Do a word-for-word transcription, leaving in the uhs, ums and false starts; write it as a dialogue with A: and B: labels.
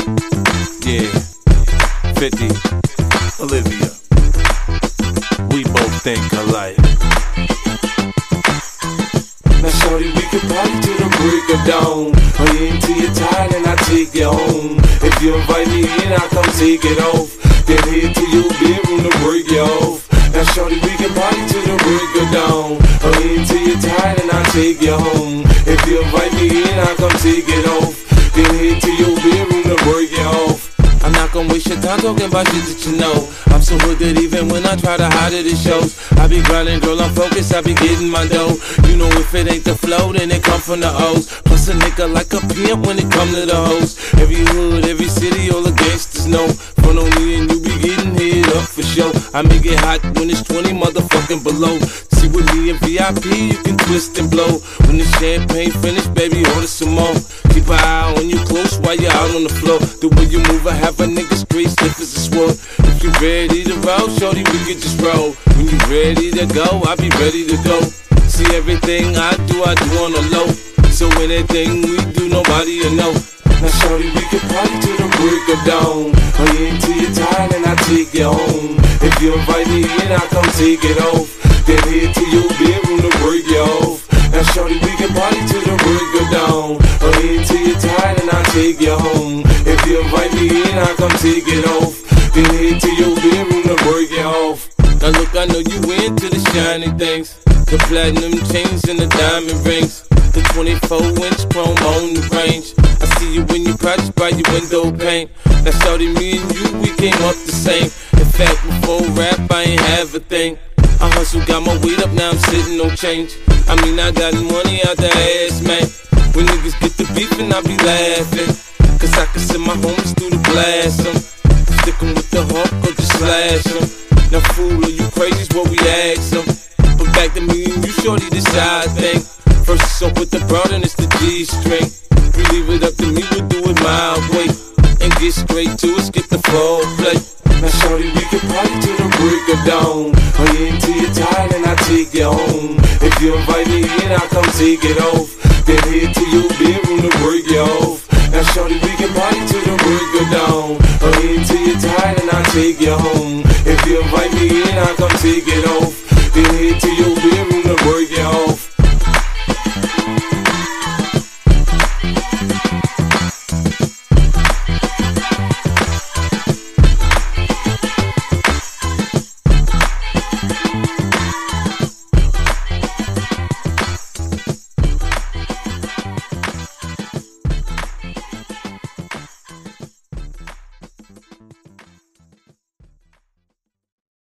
A: Yeah, fifty, Olivia, we both think alike. Now shorty, we can party till the break of dawn. Or you into your tired and I take you home. If you invite me in, I'll come take it off. Then head to your bedroom to break you off. Now shorty, we can party till the break of dawn. Or you into your tired and I'll take you home. If you invite me in, I'll come take it off. Then head to your bedroom to break you off. I'm not gonna waste your time talking about shit that you know. I'm so hood that even when I try to hide it, it shows. I be grinding, girl, I'm focused, I be getting my dough. You know if it ain't the flow, then it come from the O's. Plus a nigga like a pimp when it come to the hoes. Every hood, every city, all the gangsters know. Front on me and you be getting hit up for show. I make it hot when it's twenty motherfucking below. See with me in V I P, you can twist and blow. When the champagne finish, baby, order some more. Keep an eye on you close while you're out on the floor. The way you move, I have a nigga straight stiff as a sword. If you ready to roll, shorty, we can just roll. When you ready to go, I be ready to go. See everything I do, I do on the low. So anything we do, nobody will know. Now shorty, we can party till the break of dawn. Or you into your tired and I take you home. If you invite me in, I'll come take it off. Then head to your bedroom to break you off. Now shorty, we can party till the break of dawn. Or you into your tired and I'll take you home. If you invite me in, I'll come take it off. Then head to your bedroom to break it off. Now look, I know you into the shiny things, the platinum chains and the diamond rings, the twenty-four inch chrome on the range. I see you when you crouch by your window pane. Now shorty, me and you, we came up the same. In fact, before rap, I ain't have a thing. I hustle, got my weight up, now I'm sitting on change. I mean, I got money out the ass, man. When niggas get the beefing, I be laughing. Cause I can send my homies through the blast em. Stick 'em with the hook or just slash em. Now fool, are you crazy's what we ask em. But back to me and you, shorty, this side thing. First it's up with the broad and it's the G-string. We leave it up to me, we'll do it my way. And get straight to it, skip the foreplay. Now shorty, we can party till the break of dawn. Or you into your tired and I take you home. If you invite me in, I'll come take it off. Then head to your bedroom to break you off. Now shorty, we can party till the break of dawn. Or you into your tired and I'll take you home. If you invite me in, I'll come take it off.